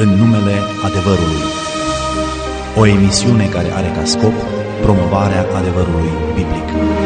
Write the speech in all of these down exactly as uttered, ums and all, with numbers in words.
în numele adevărului. O emisiune care are ca scop promovarea adevărului biblic.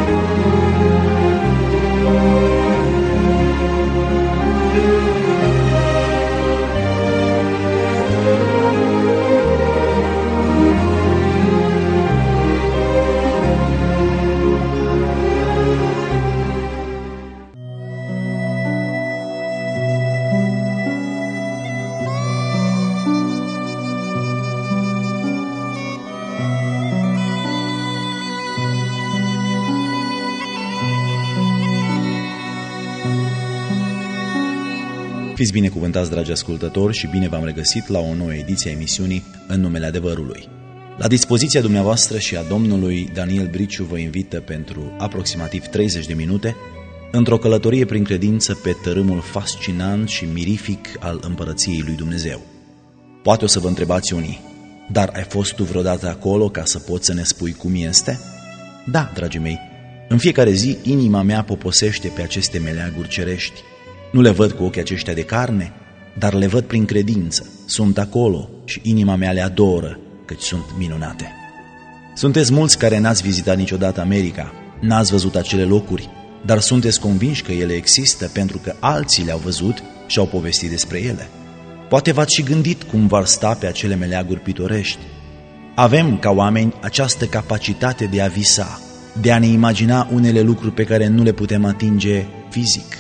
Fiți binecuvântați, dragi ascultători, și bine v-am regăsit la o nouă ediție a emisiunii În numele adevărului. La dispoziția dumneavoastră și a domnului Daniel Briciu vă invită pentru aproximativ treizeci de minute într-o călătorie prin credință pe tărâmul fascinant și mirific al împărăției lui Dumnezeu. Poate o să vă întrebați unii: dar ai fost tu vreodată acolo ca să poți să ne spui cum este? Da, dragii mei, în fiecare zi inima mea poposește pe aceste meleaguri cerești. Nu le văd cu ochii aceștia de carne, dar le văd prin credință. Sunt acolo și inima mea le adoră, căci sunt minunate. Sunteți mulți care n-ați vizitat niciodată America, n-ați văzut acele locuri, dar sunteți convinși că ele există pentru că alții le-au văzut și au povestit despre ele. Poate v-ați și gândit cum v-ar sta pe acele meleaguri pitorești. Avem, ca oameni, această capacitate de a visa, de a ne imagina unele lucruri pe care nu le putem atinge fizic.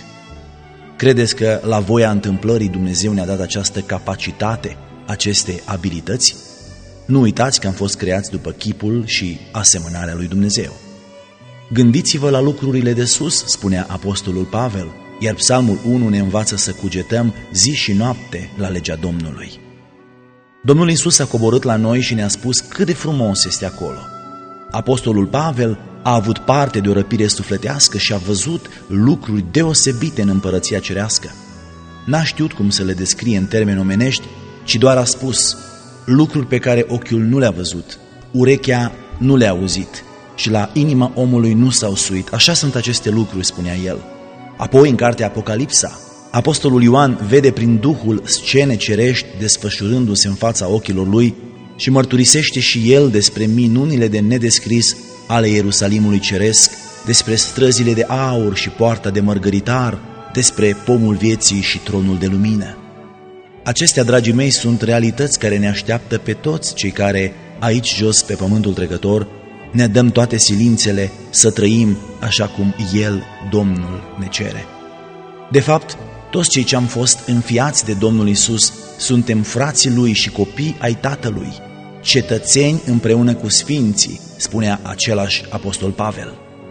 Credeți că la voia întâmplării Dumnezeu ne-a dat această capacitate, aceste abilități? Nu uitați că am fost creați după chipul și asemănarea lui Dumnezeu. Gândiți-vă la lucrurile de sus, spunea apostolul Pavel, iar Psalmul unu ne învață să cugetăm zi și noapte la legea Domnului. Domnul Iisus a coborât la noi și ne-a spus cât de frumos este acolo. Apostolul Pavel a avut parte de o răpire sufletească și a văzut lucruri deosebite în împărăția cerească. N-a știut cum să le descrie în termeni omenești, ci doar a spus lucruri pe care ochiul nu le-a văzut, urechea nu le-a auzit și la inima omului nu s-au suit. Așa sunt aceste lucruri, spunea el. Apoi, în cartea Apocalipsa, apostolul Ioan vede prin Duhul scene cerești desfășurându-se în fața ochilor lui și mărturisește și el despre minunile de nedescris ale Ierusalimului ceresc, despre străzile de aur și poarta de mărgăritar, despre pomul vieții și tronul de lumină. Acestea, dragii mei, sunt realități care ne așteaptă pe toți cei care, aici jos pe pământul trecător, ne dăm toate silințele să trăim așa cum El, Domnul, ne cere. De fapt, toți cei ce am fost înfiați de Domnul Iisus suntem frații Lui și copii ai Tatălui, cetățeni împreună cu sfinții, spunea același apostol Pavel.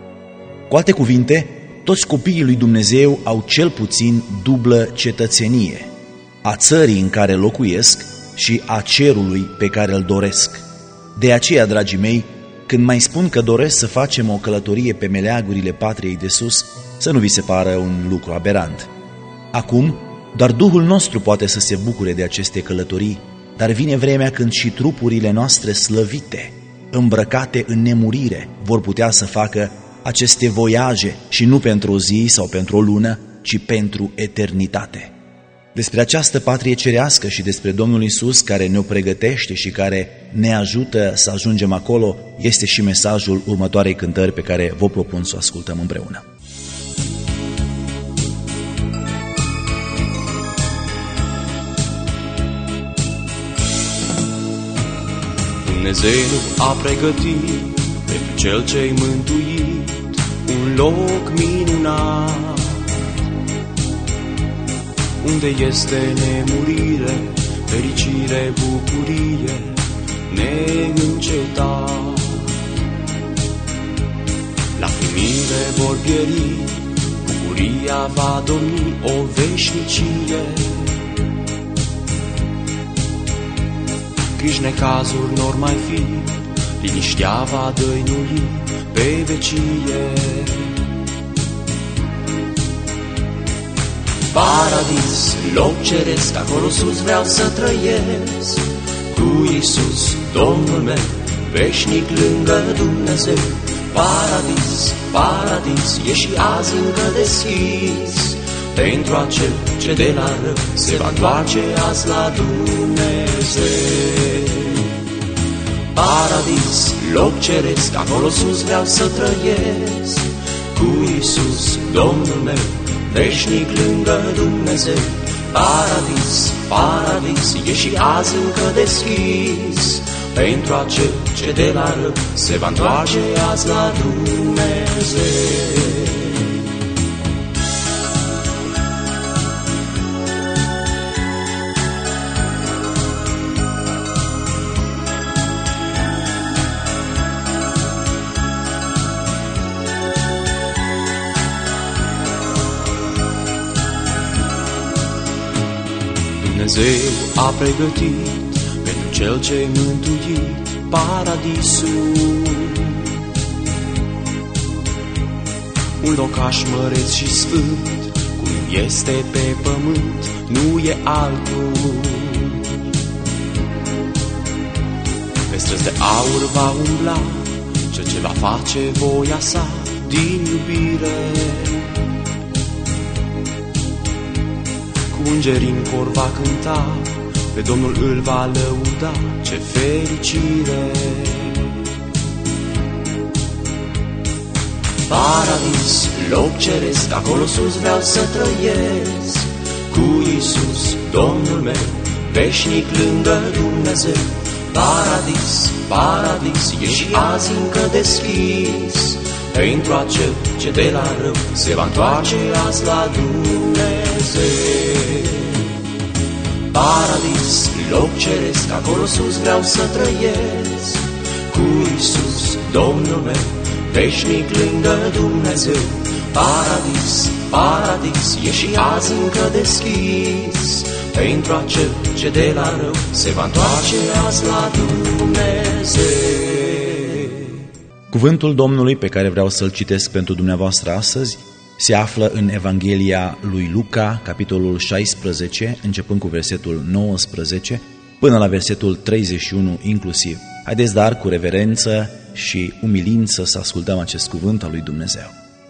Cu alte cuvinte, toți copiii lui Dumnezeu au cel puțin dublă cetățenie, a țării în care locuiesc și a cerului pe care îl doresc. De aceea, dragii mei, când mai spun că doresc să facem o călătorie pe meleagurile patriei de sus, să nu vi se pară un lucru aberant. Acum, doar Duhul nostru poate să se bucure de aceste călătorii, dar vine vremea când și trupurile noastre slăvite, îmbrăcate în nemurire, vor putea să facă aceste voiaje și nu pentru o zi sau pentru o lună, ci pentru eternitate. Despre această patrie cerească și despre Domnul Iisus care ne-o pregătește și care ne ajută să ajungem acolo este și mesajul următoarei cântări pe care vă propun să o ascultăm împreună. Dumnezeu a pregătit pentru cel ce-i mântuit un loc minunat, unde este nemurire, fericire, bucurie, neîncetat. Lacrimile vor pieri, bucuria va domni o veșnicie. Griji necazuri n-or mai fi, liniștea va dăinui pe vecie. Paradis, loc ceresc, acolo sus vreau să trăiesc, cu Iisus, Domnul meu, veșnic lângă Dumnezeu. Paradis, paradis, e și azi încă deschis, pentru acel ce de la rău se va întoarce azi la Dumnezeu. Paradis, loc ceresc, acolo sus vreau să trăiesc, cu Iisus, Domnul meu, veșnic lângă Dumnezeu. Paradis, paradis, e și azi încă deschis, pentru acel ce de la rău se va întoarce azi la Dumnezeu. Dumnezeu a pregătit pentru cel ce-i mântuit paradisul, un locaș măreț și sfânt, cum este pe pământ, nu e altul. Pe străzi de aur va umbla cel ce va face voia sa din iubire. Îngerii în cor va cânta, pe Domnul îl va lăuda, ce fericire! Paradis, loc ceresc, acolo sus vreau să trăiesc, cu Iisus, Domnul meu, veșnic lângă Dumnezeu. Paradis, paradis, e și azi încă deschis, pentru acel ce de la rău se va întoarce azi la Dumnezeu. Paradis, loc ceresc, acolo sus vreau să trăiesc, cu Iisus, Domnul meu, veșnic lângă Dumnezeu. Paradis, paradis, e și azi încă deschis, pentru acel ce de la rău se va întoarce azi la Dumnezeu. Cuvântul Domnului pe care vreau să-l citesc pentru dumneavoastră astăzi se află în Evanghelia lui Luca, capitolul șaisprezece, începând cu versetul nouăsprezece, până la versetul treizeci și unu inclusiv. Haideți dar cu reverență și umilință să ascultăm acest cuvânt al lui Dumnezeu.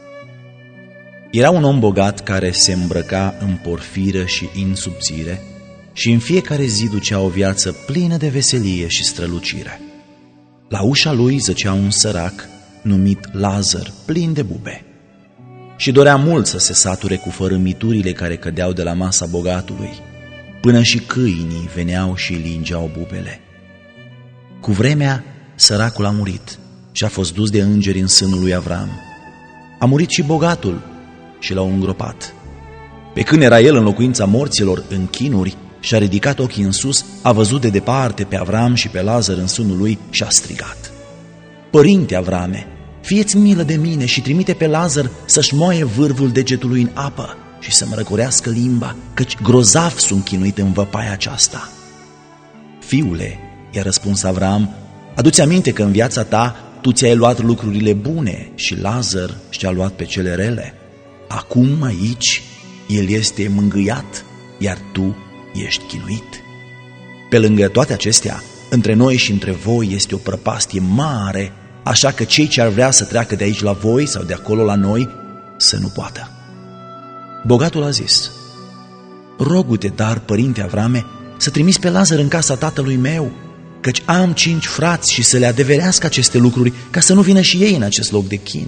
Era un om bogat care se îmbrăca în porfiră și în subțire și în fiecare zi ducea o viață plină de veselie și strălucire. La ușa lui zăcea un sărac numit Lazar, plin de bube, și dorea mult să se sature cu fărâmiturile care cădeau de la masa bogatului, până și câinii veneau și îi lingeau bubele. Cu vremea, săracul a murit și a fost dus de îngeri în sânul lui Avram. A murit și bogatul și l-au îngropat. Pe când era el în locuința morților în chinuri, și-a ridicat ochii în sus, a văzut de departe pe Avram și pe Lazar în sânul lui și a strigat: Părinte Avrame, fie-ți milă de mine și trimite pe Lazar să-și moaie vârful degetului în apă și să-mi răcorească limba, căci grozav sunt chinuit în văpaia aceasta. Fiule, i-a răspuns Avram, adu-ți aminte că în viața ta tu ți-ai luat lucrurile bune și Lazar și-a luat pe cele rele. Acum aici el este mângâiat, iar tu ești chinuit. Pe lângă toate acestea, între noi și între voi este o prăpastie mare, așa că cei ce ar vrea să treacă de aici la voi sau de acolo la noi, să nu poată. Bogatul a zis: Rogu-te, dar, părinte Avrame, să trimiți pe Lazar în casa tatălui meu, căci am cinci frați și să le adeverească aceste lucruri, ca să nu vină și ei în acest loc de chin.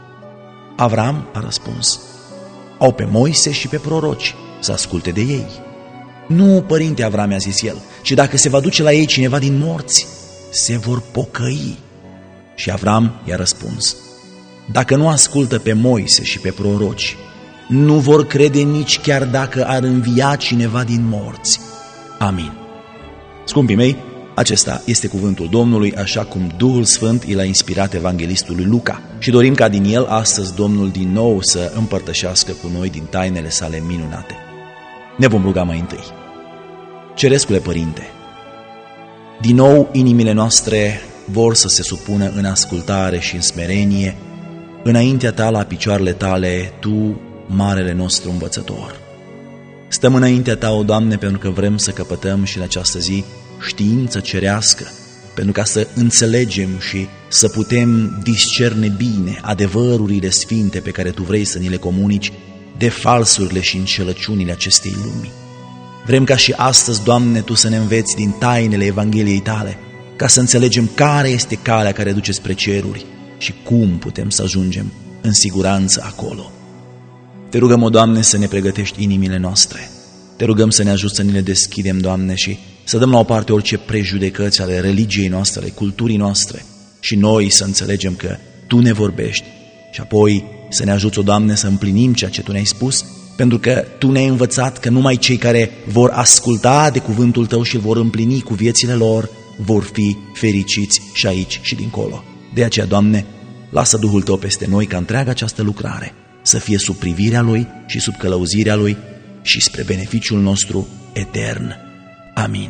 Avram a răspuns: Au pe Moise și pe proroci, să asculte de ei. Nu, părinte Avrame, a zis el, ci dacă se va duce la ei cineva din morți, se vor pocăi. Și Avram i-a răspuns: Dacă nu ascultă pe Moise și pe proroci, nu vor crede nici chiar dacă ar învia cineva din morți. Amin. Scumpii mei, acesta este cuvântul Domnului, așa cum Duhul Sfânt i l-a inspirat evanghelistului Luca, și dorim ca din el astăzi Domnul din nou să împărtășească cu noi din tainele sale minunate. Ne vom ruga mai întâi. Cerescule Părinte, din nou inimile noastre vor să se supună în ascultare și în smerenie înaintea ta, la picioarele tale, tu, marele nostru învățător. Stăm înaintea ta, o Doamne, pentru că vrem să căpătăm și în această zi știință cerească, pentru ca să înțelegem și să putem discerne bine adevărurile sfinte pe care tu vrei să ni le comunici de falsurile și înșelăciunile acestei lumi. Vrem ca și astăzi, Doamne, Tu să ne înveți din tainele Evangheliei Tale, ca să înțelegem care este calea care duce spre ceruri și cum putem să ajungem în siguranță acolo. Te rugăm, o Doamne, să ne pregătești inimile noastre. Te rugăm să ne ajuți să ne le deschidem, Doamne, și să dăm la o parte orice prejudecăți ale religiei noastre, ale culturii noastre, și noi să înțelegem că Tu ne vorbești și apoi să ne ajuți, o Doamne, să împlinim ceea ce Tu ne-ai spus, pentru că Tu ne-ai învățat că numai cei care vor asculta de cuvântul Tău și îl vor împlini cu viețile lor vor fi fericiți și aici și dincolo. De aceea, Doamne, lasă Duhul Tău peste noi ca întreaga această lucrare să fie sub privirea Lui și sub călăuzirea Lui și spre beneficiul nostru etern. Amin.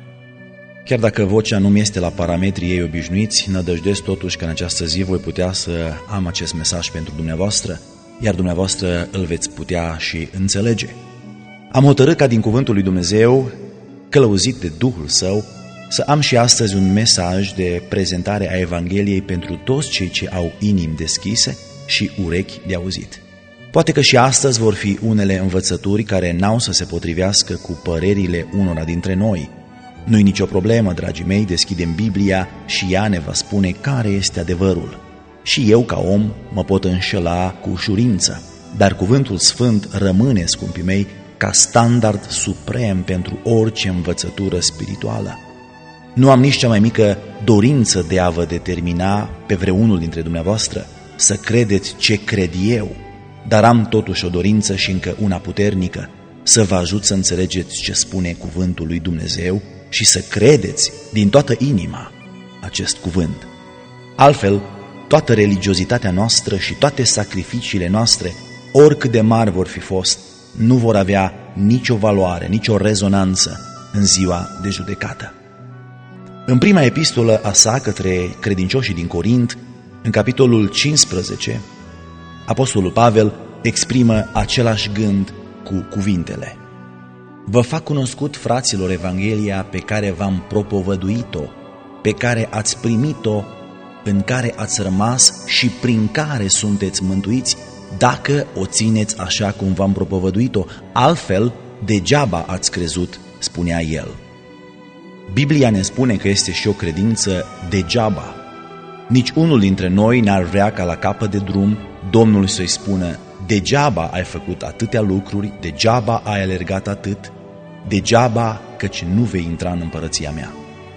Chiar dacă vocea nu mi este la parametrii ei obișnuiți, nădăjduiesc totuși că în această zi voi putea să am acest mesaj pentru dumneavoastră, iar dumneavoastră îl veți putea și înțelege. Am hotărât ca din cuvântul lui Dumnezeu, călăuzit de Duhul Său, să am și astăzi un mesaj de prezentare a Evangheliei pentru toți cei ce au inimi deschise și urechi de auzit. Poate că și astăzi vor fi unele învățături care n-au să se potrivească cu părerile unora dintre noi. Nu-i nicio problemă, dragii mei, deschidem Biblia și ea ne va spune care este adevărul. Și eu, ca om, mă pot înșela cu ușurință, dar cuvântul sfânt rămâne, scumpii mei, ca standard suprem pentru orice învățătură spirituală. Nu am nici cea mai mică dorință de a vă determina pe vreunul dintre dumneavoastră să credeți ce cred eu, dar am totuși o dorință și încă una puternică, să vă ajut să înțelegeți ce spune cuvântul lui Dumnezeu și să credeți din toată inima acest cuvânt. Altfel, toată religiozitatea noastră și toate sacrificiile noastre, oricât de mari vor fi fost, nu vor avea nicio valoare, nicio rezonanță în ziua de judecată. În prima epistolă a sa către credincioșii din Corint, în capitolul cincisprezece, apostolul Pavel exprimă același gând cu cuvintele: Vă fac cunoscut, fraților, Evanghelia pe care v-am propovăduit-o, pe care ați primit-o, în care ați rămas și prin care sunteți mântuiți, dacă o țineți așa cum v-am propovăduit-o, altfel degeaba ați crezut, spunea el. Biblia ne spune că este și o credință degeaba. Nici unul dintre noi n-ar vrea ca la capăt de drum Domnul să-i spună: degeaba ai făcut atâtea lucruri, degeaba ai alergat atât, degeaba, căci nu vei intra în împărăția mea.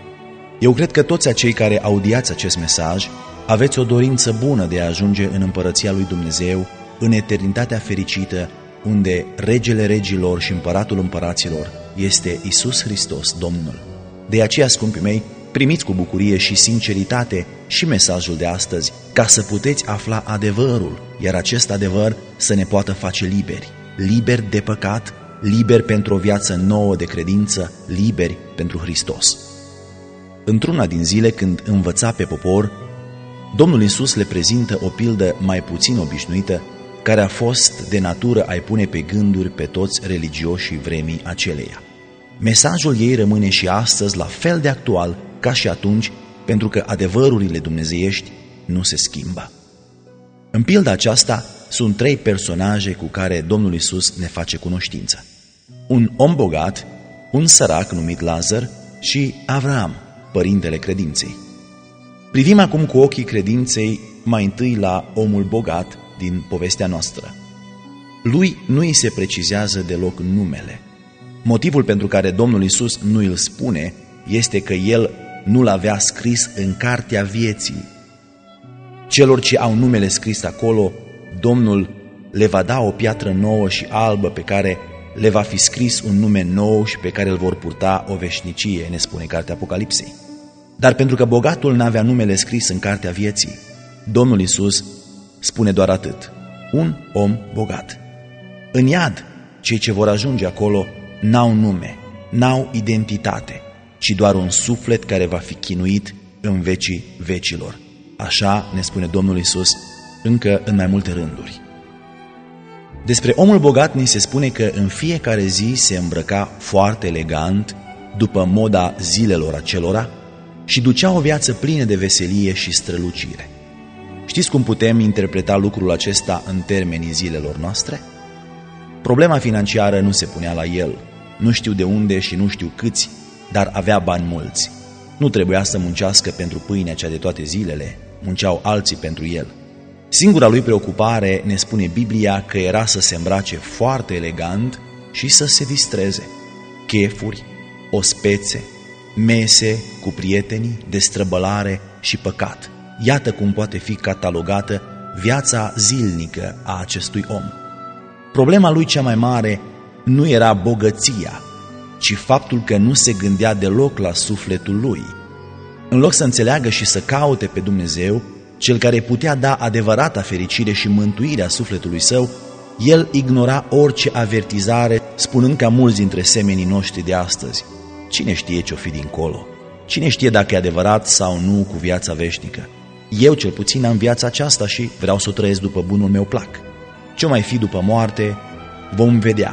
Eu cred că toți acei care audiați acest mesaj aveți o dorință bună de a ajunge în împărăția lui Dumnezeu, în eternitatea fericită, unde regele regilor și împăratul împăraților este Iisus Hristos, Domnul. De aceea, scumpii mei, primiți cu bucurie și sinceritate și mesajul de astăzi, ca să puteți afla adevărul, iar acest adevăr să ne poată face liberi, liberi de păcat, liberi pentru o viață nouă de credință, liberi pentru Hristos. Într-una din zile, când învăța pe popor, Domnul Iisus le prezintă o pildă mai puțin obișnuită, care a fost de natură a-i pune pe gânduri pe toți religioșii vremii aceleia. Mesajul ei rămâne și astăzi la fel de actual ca și atunci, pentru că adevărurile dumnezeiești nu se schimbă. În pilda aceasta sunt trei personaje cu care Domnul Iisus ne face cunoștință: un om bogat, un sărac numit Lazar și Avraam, părintele credinței. Privim acum cu ochii credinței mai întâi la omul bogat din povestea noastră. Lui nu îi se precizează deloc numele. Motivul pentru care Domnul Iisus nu îl spune este că el nu-l avea scris în cartea vieții. Celor ce au numele scris acolo, Domnul le va da o piatră nouă și albă pe care le va fi scris un nume nou și pe care îl vor purta o veșnicie, ne spune cartea Apocalipsei. Dar pentru că bogatul n-avea numele scris în cartea vieții, Domnul Iisus spune doar atât: un om bogat. În iad, cei ce vor ajunge acolo n-au nume, n-au identitate, ci doar un suflet care va fi chinuit în vecii vecilor. Așa ne spune Domnul Iisus încă în mai multe rânduri. Despre omul bogat ni se spune că în fiecare zi se îmbrăca foarte elegant, după moda zilelor acelora, și ducea o viață plină de veselie și strălucire. Știți cum putem interpreta lucrul acesta în termenii zilelor noastre? Problema financiară nu se punea la el. Nu știu de unde și nu știu câți, dar avea bani mulți. Nu trebuia să muncească pentru pâinea cea de toate zilele, munceau alții pentru el. Singura lui preocupare, ne spune Biblia, că era să se îmbrace foarte elegant și să se distreze. Chefuri, ospețe, mese cu prietenii, destrăbălare și păcat. Iată cum poate fi catalogată viața zilnică a acestui om. Problema lui cea mai mare nu era bogăția, ci faptul că nu se gândea deloc la sufletul lui. În loc să înțeleagă și să caute pe Dumnezeu, cel care putea da adevărata fericire și mântuirea sufletului său, el ignora orice avertizare, spunând ca mulți dintre semenii noștri de astăzi: cine știe ce-o fi dincolo? Cine știe dacă e adevărat sau nu cu viața veșnică? Eu cel puțin am viața aceasta și vreau să o trăiesc după bunul meu plac. Ce-o mai fi după moarte, vom vedea.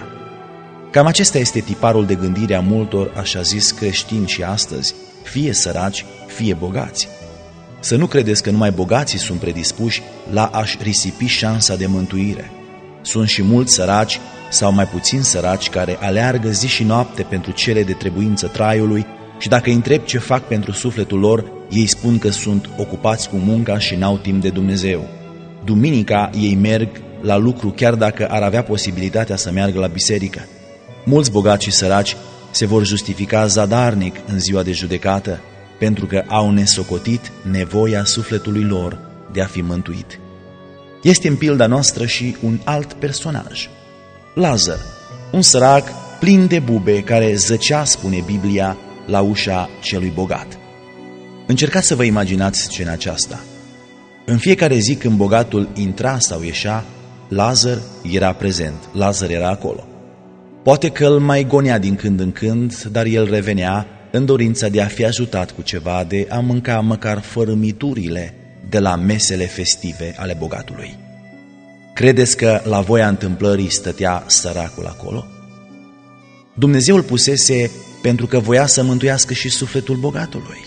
Cam acesta este tiparul de gândire a multor, așa zis, creștini și astăzi, fie săraci, fie bogați. Să nu credeți că numai bogații sunt predispuși la a-și risipi șansa de mântuire. Sunt și mulți săraci sau mai puțin săraci care aleargă zi și noapte pentru cele de trebuință traiului și dacă îi întreb ce fac pentru sufletul lor, ei spun că sunt ocupați cu munca și n-au timp de Dumnezeu. Duminica ei merg la lucru chiar dacă ar avea posibilitatea să meargă la biserică. Mulți bogați și săraci se vor justifica zadarnic în ziua de judecată pentru că au nesocotit nevoia sufletului lor de a fi mântuit. Este în pilda noastră și un alt personaj, Lazar, un sărac plin de bube care zăcea, spune Biblia, la ușa celui bogat. Încercați să vă imaginați scena aceasta. În fiecare zi când bogatul intra sau ieșea, Lazar era prezent, Lazar era acolo. Poate că îl mai gonea din când în când, dar el revenea în dorința de a fi ajutat cu ceva, de a mânca măcar fărâmiturile de la mesele festive ale bogatului. Credeți că la voia întâmplării stătea săracul acolo? Dumnezeu îl pusese pentru că voia să mântuiască și sufletul bogatului.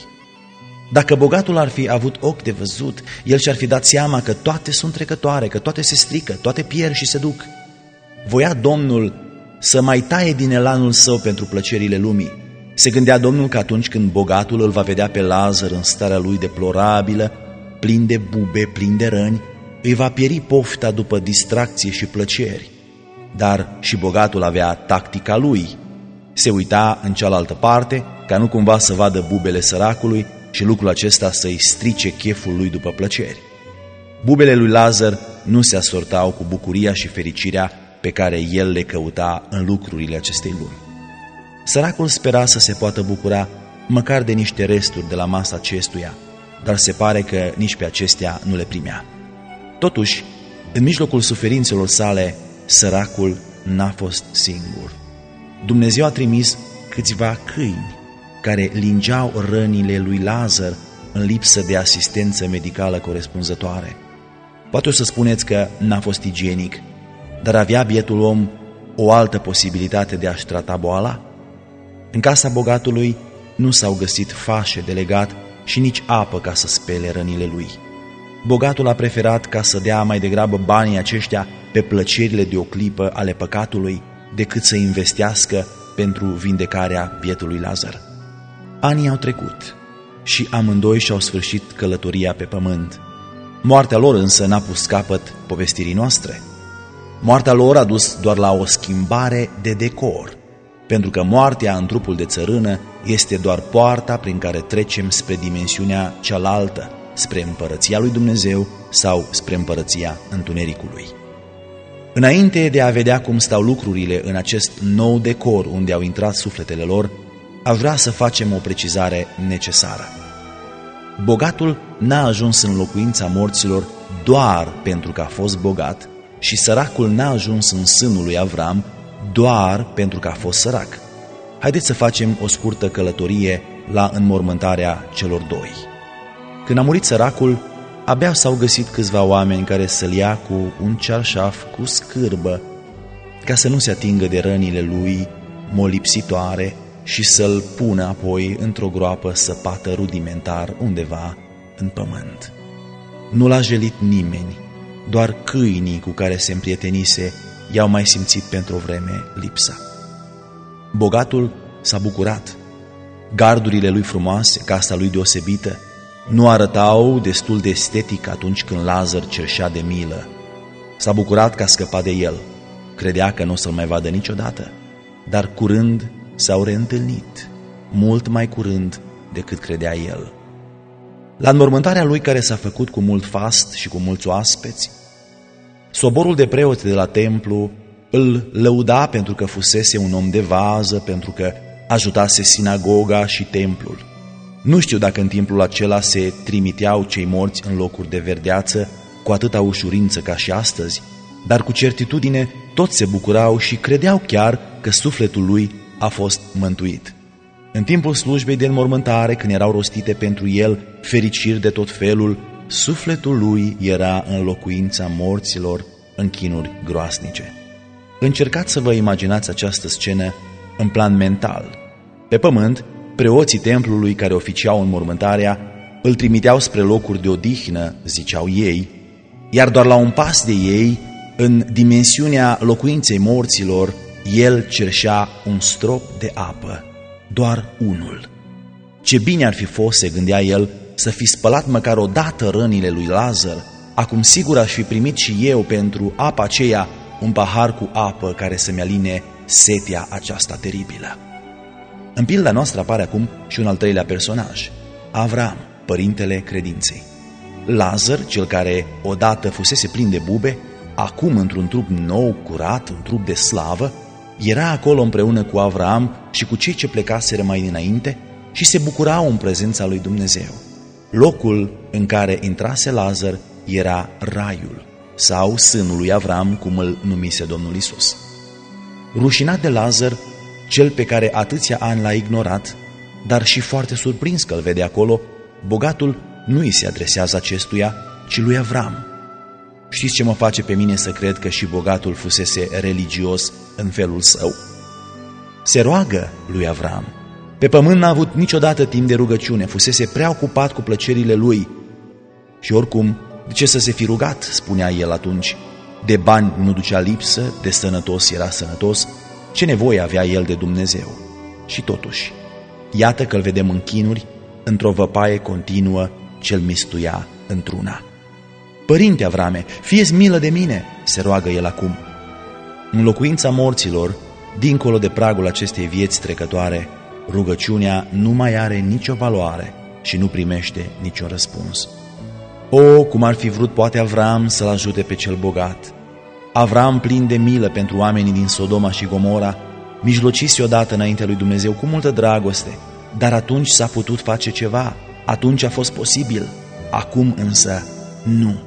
Dacă bogatul ar fi avut ochi de văzut, el și-ar fi dat seama că toate sunt trecătoare, că toate se strică, toate pierd și se duc. Voia Domnul să mai taie din elanul său pentru plăcerile lumii. Se gândea Domnul că atunci când bogatul îl va vedea pe Lazar în starea lui deplorabilă, plin de bube, plin de răni, îi va pieri pofta după distracție și plăceri. Dar și bogatul avea tactica lui. Se uita în cealaltă parte, ca nu cumva să vadă bubele săracului și lucrul acesta să-i strice cheful lui după plăceri. Bubele lui Lazar nu se asortau cu bucuria și fericirea pe care el le căuta în lucrurile acestei lumi. Săracul spera să se poată bucura măcar de niște resturi de la masa acestuia, dar se pare că nici pe acestea nu le primea. Totuși, în mijlocul suferințelor sale, săracul n-a fost singur. Dumnezeu a trimis câțiva câini care lingeau rănile lui Lazar în lipsă de asistență medicală corespunzătoare. Poate o să spuneți că n-a fost igienic, dar avea bietul om o altă posibilitate de a-și trata boala? În casa bogatului nu s-au găsit fașe de legat și nici apă ca să spele rănile lui. Bogatul a preferat ca să dea mai degrabă banii aceștia pe plăcerile de o clipă ale păcatului decât să investească pentru vindecarea bietului Lazar. Anii au trecut și amândoi și-au sfârșit călătoria pe pământ. Moartea lor însă n-a pus capăt povestirii noastre. Moartea lor a dus doar la o schimbare de decor, pentru că moartea în trupul de țărână este doar poarta prin care trecem spre dimensiunea cealaltă, spre împărăția lui Dumnezeu sau spre împărăția întunericului. Înainte de a vedea cum stau lucrurile în acest nou decor unde au intrat sufletele lor, aș vrea să facem o precizare necesară. Bogatul n-a ajuns în locuința morților doar pentru că a fost bogat și săracul n-a ajuns în sânul lui Avram doar pentru că a fost sărac. Haideți să facem o scurtă călătorie la înmormântarea celor doi. Când a murit săracul, abia s-au găsit câțiva oameni care să-l ia cu un cearșaf cu scârbă ca să nu se atingă de rănile lui molipsitoare și să-l pună apoi într-o groapă săpată rudimentar undeva în pământ. Nu l-a jelit nimeni, doar câinii cu care se împrietenise i-au mai simțit pentru o vreme lipsa. Bogatul s-a bucurat. Gardurile lui frumoase, casa lui deosebită, nu arătau destul de estetic atunci când Lazar cerșea de milă. S-a bucurat că a scăpat de el. Credea că nu o să-l mai vadă niciodată, dar curând s-au reîntâlnit, mult mai curând decât credea el. La înmormântarea lui, care s-a făcut cu mult fast și cu mulți oaspeți, soborul de preoți de la templu îl lăuda pentru că fusese un om de vază, pentru că ajutase sinagoga și templul. Nu știu dacă în timpul acela se trimiteau cei morți în locuri de verdeață cu atâta ușurință ca și astăzi, dar cu certitudine toți se bucurau și credeau chiar că sufletul lui a fost mântuit. În timpul slujbei de înmormântare, când erau rostite pentru el fericiri de tot felul, sufletul lui era în locuința morților, în chinuri groasnice. Încercați să vă imaginați această scenă în plan mental. Pe pământ, preoții templului care oficiau înmormântarea îl trimiteau spre locuri de odihnă, ziceau ei, iar doar la un pas de ei, în dimensiunea locuinței morților, el cerșea un strop de apă, doar unul. Ce bine ar fi fost, se gândea el, să fi spălat măcar o dată rănile lui Lazar, acum sigur aș fi primit și eu pentru apa aceea un pahar cu apă care să-mi aline setea aceasta teribilă. În pilda noastră apare acum și un al treilea personaj, Avram, părintele credinței. Lazar, cel care odată fusese plin de bube, acum într-un trup nou, curat, un trup de slavă, era acolo împreună cu Avram și cu cei ce plecaseră mai dinainte și se bucurau în prezența lui Dumnezeu. Locul în care intrase Lazar era raiul sau sânul lui Avram, cum îl numise Domnul Iisus. Rușinat de Lazar, cel pe care atâția ani l-a ignorat, dar și foarte surprins că îl vede acolo, bogatul nu îi se adresează acestuia, ci lui Avram. Știți ce mă face pe mine să cred că și bogatul fusese religios în felul său? Se roagă lui Avram. Pe pământ n-a avut niciodată timp de rugăciune, fusese prea ocupat cu plăcerile lui. Și oricum, de ce să se fi rugat, spunea el atunci? De bani nu ducea lipsă, de sănătos era sănătos, ce nevoie avea el de Dumnezeu? Și totuși, iată că îl vedem în chinuri, într-o văpaie continuă ce-l mistuia într-una. Părinte Avrame, fie-ți milă de mine, se roagă el acum. În locuința morților, dincolo de pragul acestei vieți trecătoare, rugăciunea nu mai are nicio valoare și nu primește niciun răspuns. O, cum ar fi vrut poate Avram să-l ajute pe cel bogat! Avram, plin de milă pentru oamenii din Sodoma și Gomora, mijlocise odată înaintea lui Dumnezeu cu multă dragoste, dar atunci s-a putut face ceva, atunci a fost posibil, acum însă nu.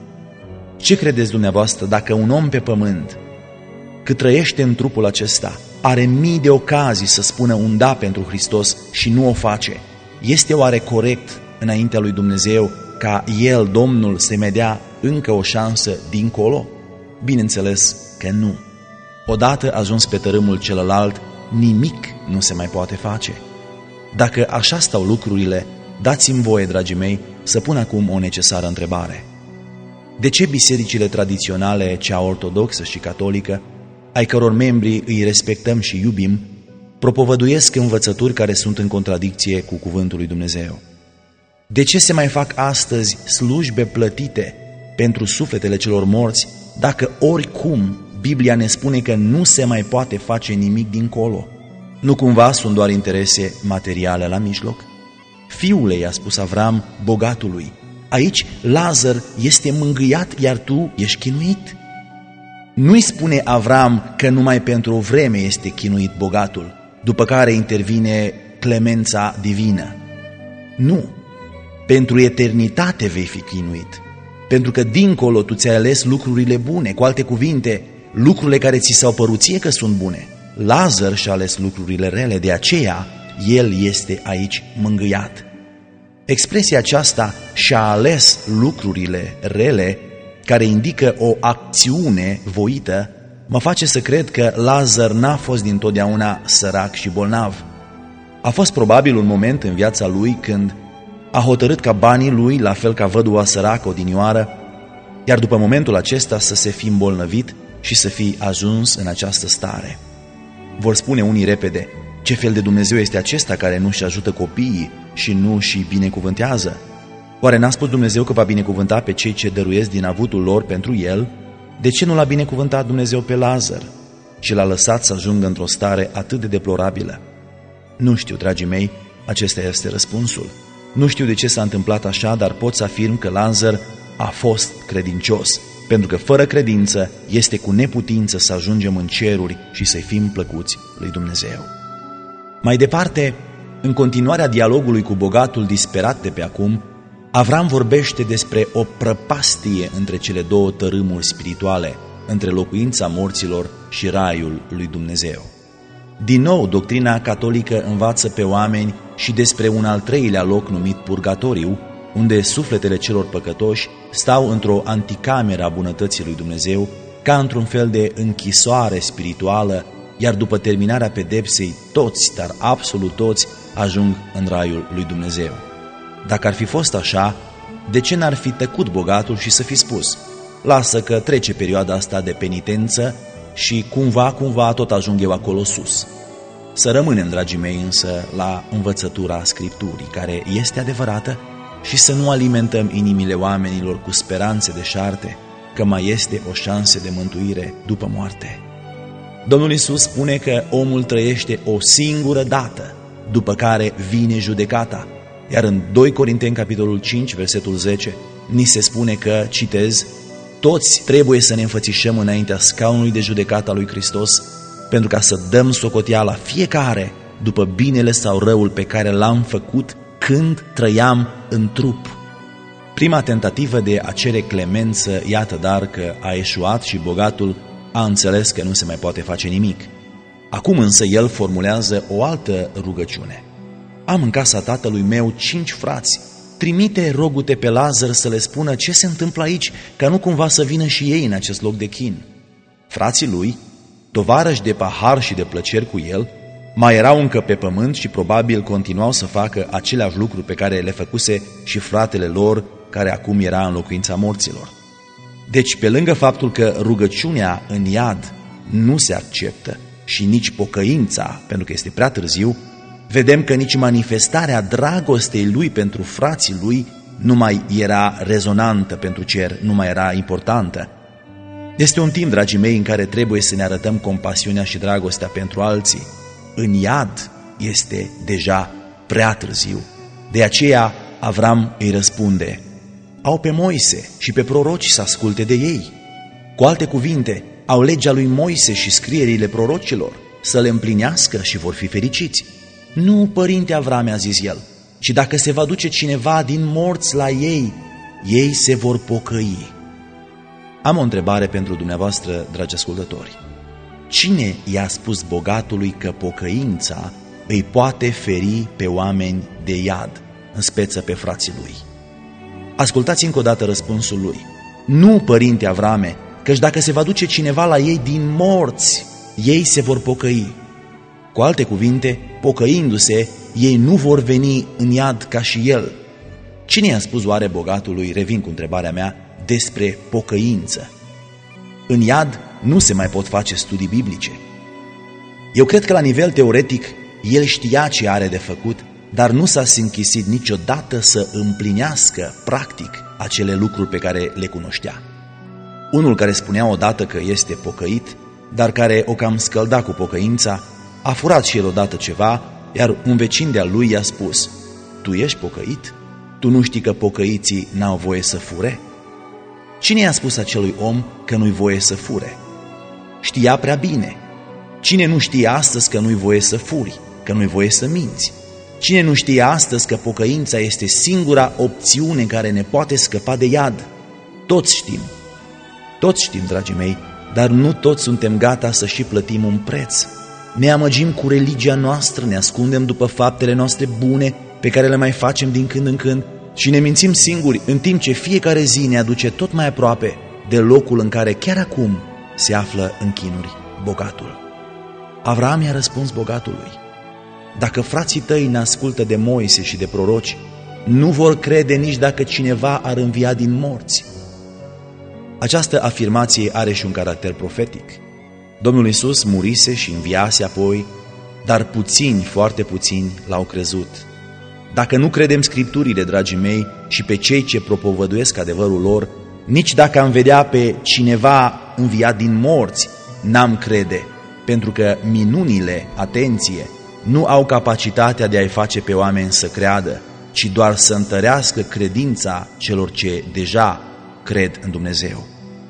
Ce credeți dumneavoastră dacă un om pe pământ, cât trăiește în trupul acesta, are mii de ocazii să spună un da pentru Hristos și nu o face? Este oare corect înaintea lui Dumnezeu ca el, Domnul, să mai dea încă o șansă dincolo? Bineînțeles că nu. Odată ajuns pe tărâmul celălalt, nimic nu se mai poate face. Dacă așa stau lucrurile, dați-mi voie, dragii mei, să pun acum o necesară întrebare. De ce bisericile tradiționale, cea ortodoxă și catolică, ai căror membri îi respectăm și iubim, propovăduiesc învățături care sunt în contradicție cu cuvântul lui Dumnezeu? De ce se mai fac astăzi slujbe plătite pentru sufletele celor morți, dacă oricum Biblia ne spune că nu se mai poate face nimic dincolo? Nu cumva sunt doar interese materiale la mijloc? Fiule, i-a spus Avram bogatului, aici Lazar este mângâiat, iar tu ești chinuit. Nu-i spune Avram că numai pentru o vreme este chinuit bogatul, după care intervine clemența divină. Nu, pentru eternitate vei fi chinuit, pentru că dincolo tu ți-ai ales lucrurile bune, cu alte cuvinte, lucrurile care ți s-au părut ție că sunt bune. Lazar și-a ales lucrurile rele, de aceea el este aici mângâiat. Expresia aceasta, și-a ales lucrurile rele, care indică o acțiune voită, mă face să cred că Lazar n-a fost dintotdeauna sărac și bolnav. A fost probabil un moment în viața lui când a hotărât ca banii lui, la fel ca văduva săracă odinioară, iar după momentul acesta să se fi îmbolnăvit, și să fi ajuns în această stare. Vor spune unii repede: ce fel de Dumnezeu este acesta care nu-și ajută copiii și nu și binecuvântează? Oare n-a spus Dumnezeu că va binecuvânta pe cei ce dăruiesc din avutul lor pentru el? De ce nu l-a binecuvântat Dumnezeu pe Lazar și l-a lăsat să ajungă într-o stare atât de deplorabilă? Nu știu, dragii mei, acesta este răspunsul. Nu știu de ce s-a întâmplat așa, dar pot să afirm că Lazar a fost credincios, pentru că fără credință este cu neputință să ajungem în ceruri și să-i fim plăcuți lui Dumnezeu. Mai departe, în continuarea dialogului cu bogatul disperat de pe acum, Avram vorbește despre o prăpastie între cele două tărâmuri spirituale, între locuința morților și raiul lui Dumnezeu. Din nou, doctrina catolică învață pe oameni și despre un al treilea loc numit purgatoriu, unde sufletele celor păcătoși stau într-o anticameră a bunătății lui Dumnezeu, ca într-un fel de închisoare spirituală, iar după terminarea pedepsei, toți, dar absolut toți, ajung în raiul lui Dumnezeu. Dacă ar fi fost așa, de ce n-ar fi tăcut bogatul și să fi spus: lasă că trece perioada asta de penitență și cumva, cumva tot ajung eu acolo sus? Să rămânem, dragii mei, însă la învățătura Scripturii, care este adevărată, și să nu alimentăm inimile oamenilor cu speranțe deșarte că mai este o șansă de mântuire după moarte. Domnul Iisus spune că omul trăiește o singură dată, după care vine judecata. Iar în doi Corinteni, capitolul cinci, versetul zece, ni se spune că, citez, toți trebuie să ne înfățișăm înaintea scaunului de judecată a lui Hristos, pentru ca să dăm socoteala fiecare după binele sau răul pe care l-am făcut când trăiam în trup. Prima tentativă de a cere clemență, iată dar că a eșuat și bogatul a înțeles că nu se mai poate face nimic. Acum însă el formulează o altă rugăciune. Am în casa tatălui meu cinci frați. Trimite, rogu-te, pe Lazar să le spună ce se întâmplă aici, ca nu cumva să vină și ei în acest loc de chin. Frații lui, tovarăși de pahar și de plăceri cu el, mai erau încă pe pământ și probabil continuau să facă aceleași lucruri pe care le făcuse și fratele lor, care acum era în locuința morților. Deci, pe lângă faptul că rugăciunea în iad nu se acceptă și nici pocăința, pentru că este prea târziu, vedem că nici manifestarea dragostei lui pentru frații lui nu mai era rezonantă pentru cer, nu mai era importantă. Este un timp, dragii mei, în care trebuie să ne arătăm compasiunea și dragostea pentru alții. În iad este deja prea târziu. De aceea Avram îi răspunde: au pe Moise și pe proroci să asculte de ei. Cu alte cuvinte, au legea lui Moise și scrierile prorocilor, să le împlinească și vor fi fericiți. Nu, părinte Avrame, a zis el, ci dacă se va duce cineva din morți la ei, ei se vor pocăi. Am o întrebare pentru dumneavoastră, dragi ascultători. Cine i-a spus bogatului că pocăința îi poate feri pe oameni de iad, în speță pe frații lui? Ascultați încă o dată răspunsul lui. Nu, părinte Avrame, căci dacă se va duce cineva la ei din morți, ei se vor pocăi. Cu alte cuvinte, pocăindu-se, ei nu vor veni în iad ca și el. Cine i-a spus oare bogatului, revin cu întrebarea mea, despre pocăință? În iad nu se mai pot face studii biblice. Eu cred că la nivel teoretic el știa ce are de făcut, dar nu s-a închisit niciodată să împlinească practic acele lucruri pe care le cunoștea. Unul care spunea odată că este pocăit, dar care o cam scălda cu pocăința, a furat și el odată ceva, iar un vecin de-al lui i-a spus: tu ești pocăit? Tu nu știi că pocăiții n-au voie să fure? Cine i-a spus acelui om că nu-i voie să fure? Știa prea bine. Cine nu știe astăzi că nu-i voie să furi, că nu-i voie să minți? Cine nu știe astăzi că pocăința este singura opțiune care ne poate scăpa de iad? Toți știm. Toți știm, dragii mei, dar nu toți suntem gata să și plătim un preț. Ne amăgim cu religia noastră, ne ascundem după faptele noastre bune pe care le mai facem din când în când și ne mințim singuri, în timp ce fiecare zi ne aduce tot mai aproape de locul în care chiar acum se află în chinuri bogatul. Avram i-a răspuns bogatului: dacă frații tăi ne ascultă de Moise și de proroci, nu vor crede nici dacă cineva ar învia din morți. Această afirmație are și un caracter profetic. Domnul Iisus murise și înviase apoi, dar puțini, foarte puțini, l-au crezut. Dacă nu credem Scripturile, dragii mei, și pe cei ce propovăduiesc adevărul lor, nici dacă am vedea pe cineva înviat din morți, n-am crede, pentru că minunile, atenție, nu au capacitatea de a-i face pe oameni să creadă, ci doar să întărească credința celor ce deja cred în Dumnezeu.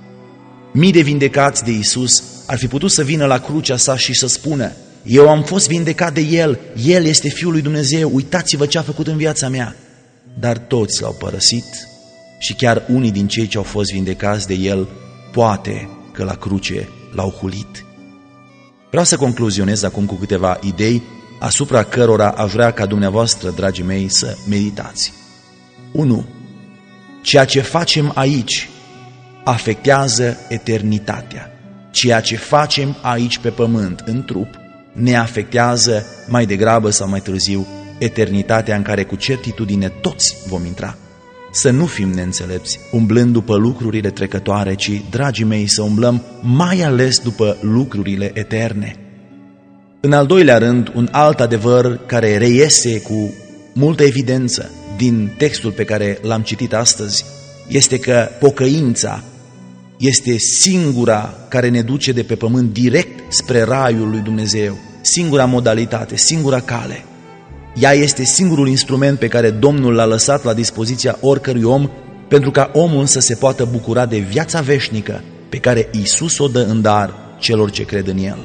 Mii de vindecați de Iisus ar fi putut să vină la crucea sa și să spună: eu am fost vindecat de El, El este Fiul lui Dumnezeu, uitați-vă ce a făcut în viața mea. Dar toți l-au părăsit și chiar unii din cei ce au fost vindecați de El, poate că la cruce l-au hulit. Vreau să concluzionez acum cu câteva idei asupra cărora aș vrea ca dumneavoastră, dragii mei, să meditați. unu. Ceea ce facem aici afectează eternitatea. Ceea ce facem aici pe pământ, în trup, ne afectează mai degrabă sau mai târziu eternitatea în care cu certitudine toți vom intra. Să nu fim neînțelepți, umblând după lucrurile trecătoare, ci, dragii mei, să umblăm mai ales după lucrurile eterne. În al doilea rând, un alt adevăr care reiese cu multă evidență din textul pe care l-am citit astăzi este că pocăința este singura care ne duce de pe pământ direct spre raiul lui Dumnezeu, singura modalitate, singura cale. Ea este singurul instrument pe care Domnul l-a lăsat la dispoziția oricărui om, pentru ca omul să se poată bucura de viața veșnică pe care Iisus o dă în dar celor ce cred în El.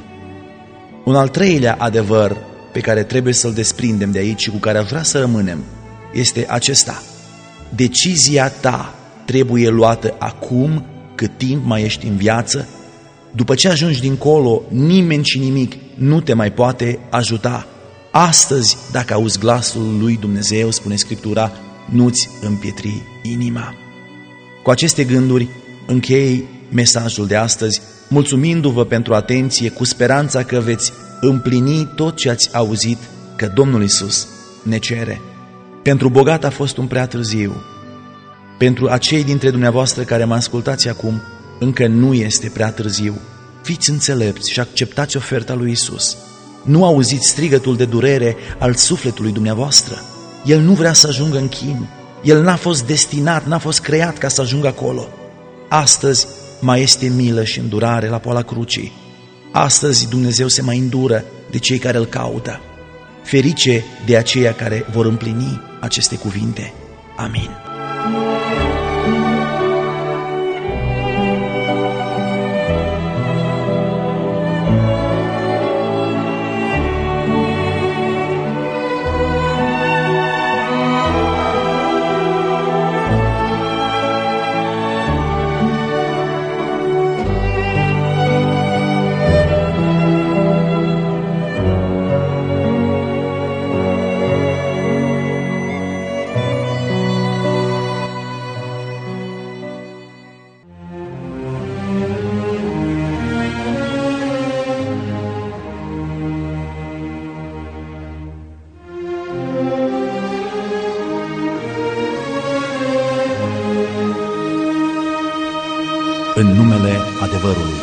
Un al treilea adevăr pe care trebuie să-l desprindem de aici și cu care aș vrea să rămânem este acesta: decizia ta trebuie luată acum, cât timp mai ești în viață. După ce ajungi dincolo, nimeni și nimic nu te mai poate ajuta. Astăzi, dacă auzi glasul lui Dumnezeu, spune Scriptura, nu-ți împietri inima. Cu aceste gânduri închei mesajul de astăzi, mulțumindu-vă pentru atenție, cu speranța că veți împlini tot ce ați auzit că Domnul Iisus ne cere. Pentru bogat a fost un prea târziu. Pentru acei dintre dumneavoastră care mă ascultați acum, încă nu este prea târziu. Fiți înțelepți și acceptați oferta lui Iisus. Nu auziți strigătul de durere al sufletului dumneavoastră. El nu vrea să ajungă în chin. El n-a fost destinat, n-a fost creat ca să ajungă acolo. Astăzi mai este milă și îndurare la poala crucii. Astăzi Dumnezeu se mai îndură de cei care îl caută. Ferice de aceia care vor împlini aceste cuvinte. Amin. În numele adevărului.